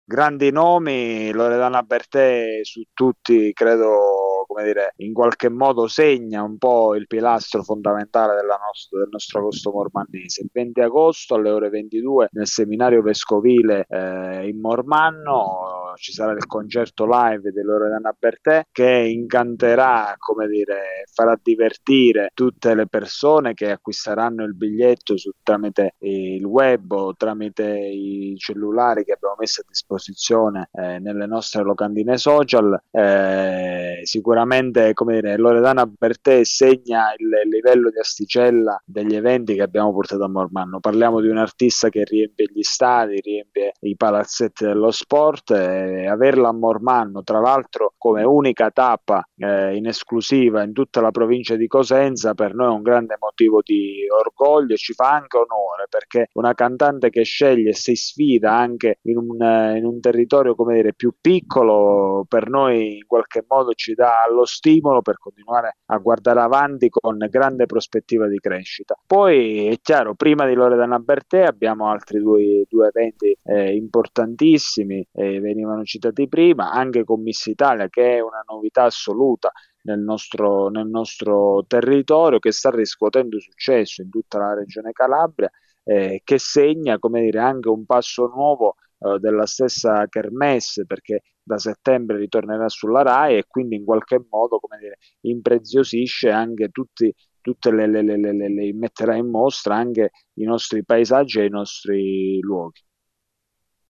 grandi nomi. Loredana Bertè su tutti, credo, come dire, in qualche modo segna un po' il pilastro fondamentale del nostro agosto mormannese. Il 20 agosto alle ore 22 nel seminario vescovile in Mormanno ci sarà il concerto live di Loredana Bertè che incanterà, come dire, farà divertire tutte le persone che acquisteranno il biglietto tramite il web o tramite i cellulari che abbiamo messo a disposizione nelle nostre locandine social. Sicuramente, come dire, Loredana Bertè segna il livello di asticella degli eventi che abbiamo portato a Mormanno. Parliamo di un artista che riempie gli stadi, riempie i palazzetti dello sport, e averla a Mormanno, tra l'altro come unica tappa in esclusiva in tutta la provincia di Cosenza, per noi è un grande motivo di orgoglio e ci fa anche onore, perché una cantante che sceglie e si sfida anche in un territorio, come dire, più piccolo, per noi in qualche modo ci dà lo stimolo per continuare a guardare avanti con grande prospettiva di crescita. Poi è chiaro, prima di Loredana Bertè abbiamo altri due eventi importantissimi, venivano citati prima, anche con Miss Italia, che è una novità assoluta nel nostro territorio, che sta riscuotendo successo in tutta la regione Calabria, che segna, come dire, anche un passo nuovo della stessa Kermesse, perché da settembre ritornerà sulla RAI e quindi in qualche modo, come dire, impreziosisce anche metterà in mostra anche i nostri paesaggi e i nostri luoghi.